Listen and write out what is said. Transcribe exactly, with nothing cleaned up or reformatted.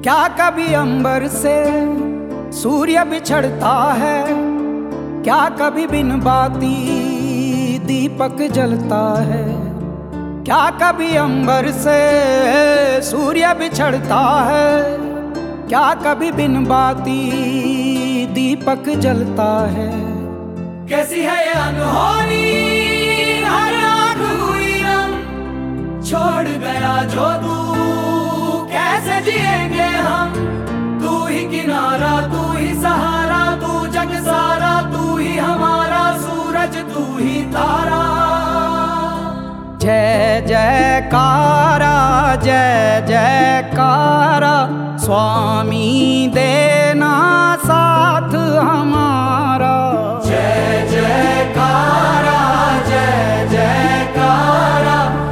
क्या कभी अंबर से सूर्य बिछड़ता है, क्या कभी बिन बाती दीपक जलता है। क्या कभी अंबर से सूर्य बिछड़ता है, क्या कभी बिन बाती दीपक जलता है। कैसी है ये अनहोनी, हर आँख हुई रंग, छोड़ गया जो तू कैसे जिएंगे हम। तू ही किनारा, तू ही सहारा, तू जग सारा, तू ही हमारा सूरज, तू ही तारा। जय जयकारा जय जयकारा, स्वामी देना साथ हमारा। जय जयकारा जय जयकारा,